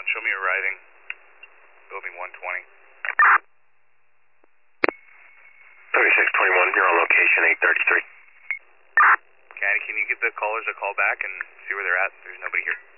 Show me arriving. Building 120. 3621, you're on location 833. Caddy, can you give the callers a call back and see where they're at? There's nobody here.